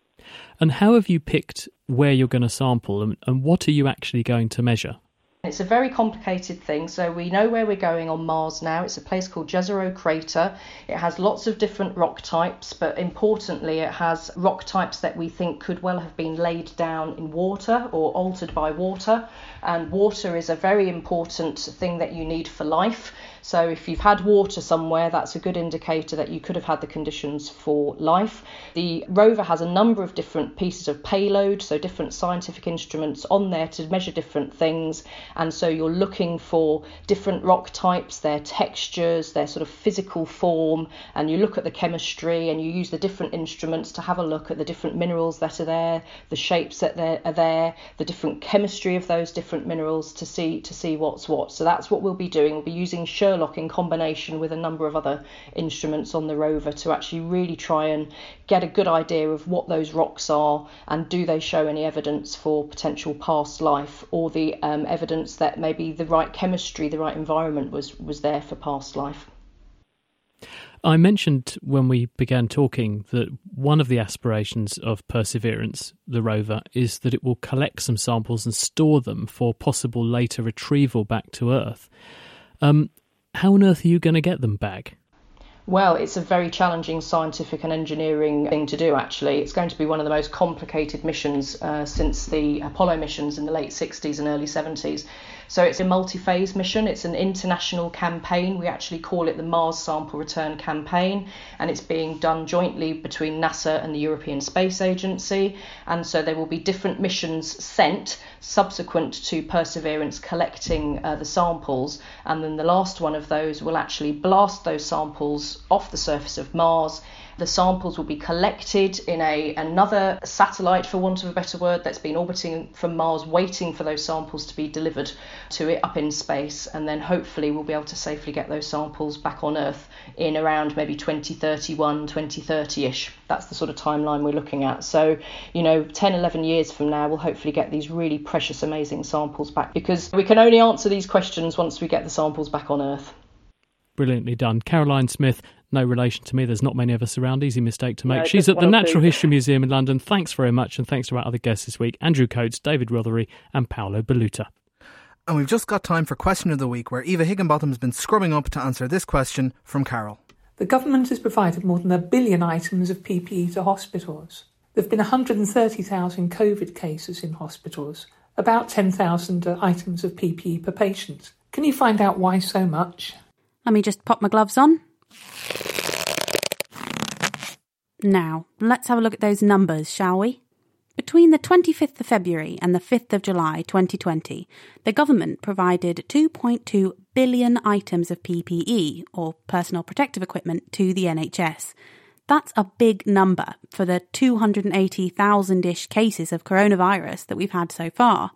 And how have you picked where you're going to sample, and, and what are you actually going to measure? It's a very complicated thing. So we know where we're going on Mars now. It's a place called Jezero Crater. It has lots of different rock types, but importantly it has rock types that we think could well have been laid down in water or altered by water. And water is a very important thing that you need for life. So if you've had water somewhere, that's a good indicator that you could have had the conditions for life. The rover has a number of different pieces of payload, so different scientific instruments on there to measure different things. And so you're looking for different rock types, their textures, their sort of physical form, and you look at the chemistry and you use the different instruments to have a look at the different minerals that are there, the shapes that are there, the different chemistry of those different minerals to see to see what's what. So that's what we'll be doing. We'll be using SHERLOC in combination with a number of other instruments on the rover to actually really try and get a good idea of what those rocks are and do they show any evidence for potential past life, or the um, evidence that maybe the right chemistry, the right environment was was there for past life. I mentioned when we began talking that one of the aspirations of Perseverance, the rover, is that it will collect some samples and store them for possible later retrieval back to Earth. Um, how on earth are you going to get them back? Well, it's a very challenging scientific and engineering thing to do, actually. It's going to be one of the most complicated missions uh, since the Apollo missions in the late sixties and early seventies. So it's a multi-phase mission. It's an international campaign. We actually call it the Mars Sample Return Campaign, and it's being done jointly between NASA and the European Space Agency. And so there will be different missions sent subsequent to Perseverance collecting uh, the samples. And then the last one of those will actually blast those samples off the surface of Mars. The samples will be collected in a another satellite, for want of a better word, that's been orbiting from Mars, waiting for those samples to be delivered to it up in space. And then hopefully we'll be able to safely get those samples back on Earth in around maybe twenty thirty-one, twenty thirty-ish. That's the sort of timeline we're looking at. So, you know, ten, eleven years from now, we'll hopefully get these really precious, amazing samples back, because we can only answer these questions once we get the samples back on Earth. Brilliantly done. Caroline Smith, no relation to me. There's not many of us around. Easy mistake to make. No, She's at the Natural to. History Museum in London. Thanks very much, and thanks to our other guests this week, Andrew Coates, David Rothery and Paolo Belluta. And we've just got time for Question of the Week, where Eva Higginbotham has been scrubbing up to answer this question from Carol. The government has provided more than a billion items of P P E to hospitals. There have been one hundred thirty thousand COVID cases in hospitals, about ten thousand items of P P E per patient. Can you find out why so much? Let me just pop my gloves on. Now, let's have a look at those numbers, shall we? Between the twenty-fifth of February and the fifth of July twenty twenty, the government provided two point two billion items of P P E, or personal protective equipment, to the N H S. That's a big number for the two hundred eighty thousand-ish cases of coronavirus that we've had so far.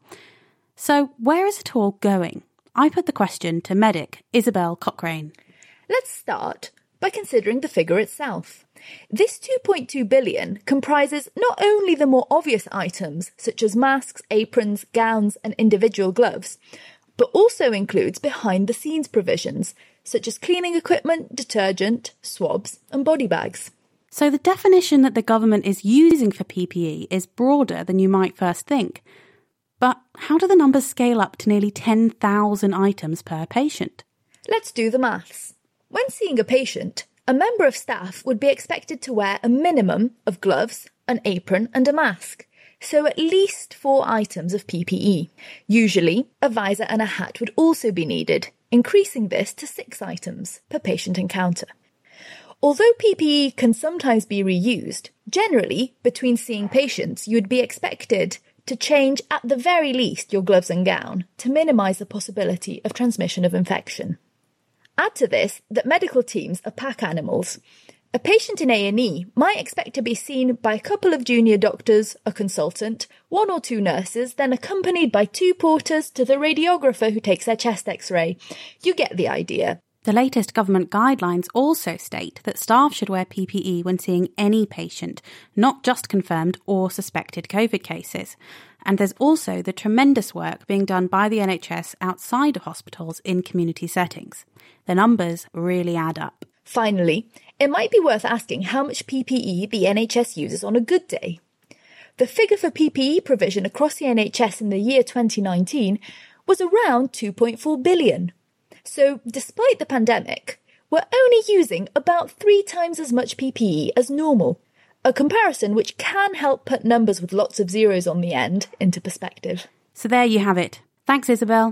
So where is it all going? I put the question to medic Isabel Cochrane. Let's start by considering the figure itself. This two point two billion comprises not only the more obvious items such as masks, aprons, gowns and individual gloves, but also includes behind-the-scenes provisions such as cleaning equipment, detergent, swabs and body bags. So the definition that the government is using for P P E is broader than you might first think. But how do the numbers scale up to nearly ten thousand items per patient? Let's do the maths. When seeing a patient, a member of staff would be expected to wear a minimum of gloves, an apron and a mask, so at least four items of P P E. Usually, a visor and a hat would also be needed, increasing this to six items per patient encounter. Although P P E can sometimes be reused, generally, between seeing patients, you would be expected to change at the very least your gloves and gown to minimise the possibility of transmission of infection. Add to this that medical teams are pack animals. A patient in A and E might expect to be seen by a couple of junior doctors, a consultant, one or two nurses, then accompanied by two porters to the radiographer who takes their chest x-ray. You get the idea. The latest government guidelines also state that staff should wear P P E when seeing any patient, not just confirmed or suspected COVID cases. And there's also the tremendous work being done by the N H S outside of hospitals in community settings. The numbers really add up. Finally, it might be worth asking how much P P E the N H S uses on a good day. The figure for P P E provision across the N H S in the year twenty nineteen was around two point four billion. So, despite the pandemic, we're only using about three times as much P P E as normal, a comparison which can help put numbers with lots of zeros on the end into perspective. So there you have it. Thanks, Isabel.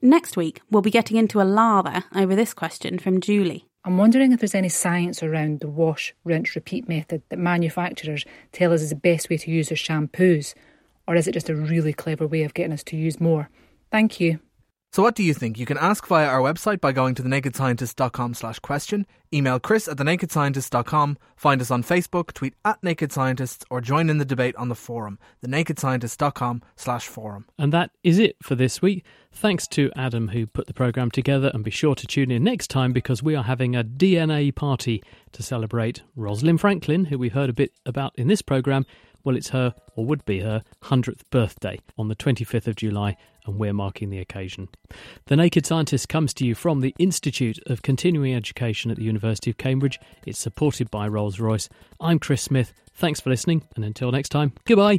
Next week, we'll be getting into a lather over this question from Julie. I'm wondering if there's any science around the wash, rinse, repeat method that manufacturers tell us is the best way to use their shampoos, or is it just a really clever way of getting us to use more? Thank you. So what do you think? You can ask via our website by going to thenakedscientist.com slash question, email chris at thenakedscientist dot com, find us on Facebook, tweet at Naked Scientists, or join in the debate on the forum, thenakedscientist.com slash forum. And that is it for this week. Thanks to Adam who put the programme together, and be sure to tune in next time because we are having a D N A party to celebrate Rosalind Franklin, who we heard a bit about in this programme. Well, it's her, or would be her, hundredth birthday on the twenty-fifth of July, and we're marking the occasion. The Naked Scientist comes to you from the Institute of Continuing Education at the University of Cambridge. It's supported by Rolls-Royce. I'm Chris Smith. Thanks for listening, and until next time, goodbye.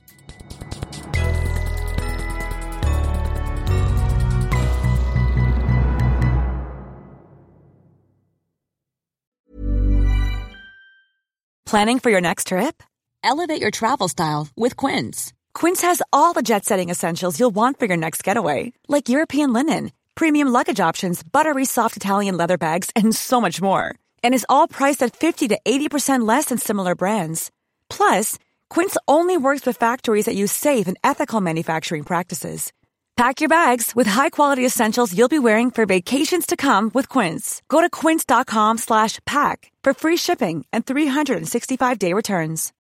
Planning for your next trip? Elevate your travel style with Quince. Quince has all the jet-setting essentials you'll want for your next getaway, like European linen, premium luggage options, buttery soft Italian leather bags, and so much more. And is all priced at fifty to eighty percent less than similar brands. Plus, Quince only works with factories that use safe and ethical manufacturing practices. Pack your bags with high-quality essentials you'll be wearing for vacations to come with Quince. Go to quince.com slash pack for free shipping and three sixty-five day returns.